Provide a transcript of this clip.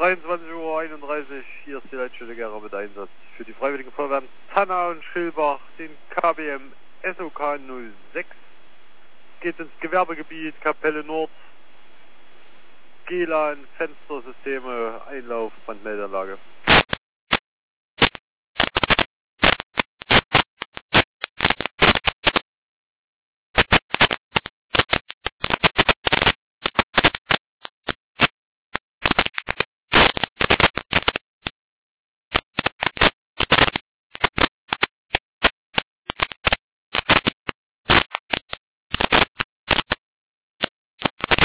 23:31 Uhr, hier ist die Leitstelle Gera mit Einsatz für die Freiwilligen Feuerwehren Tannau und Schilbach, den KBM SOK 06. Geht ins Gewerbegebiet Kapelle Nord, GLAN, Fenstersysteme, Einlauf, Brandmeldeanlage.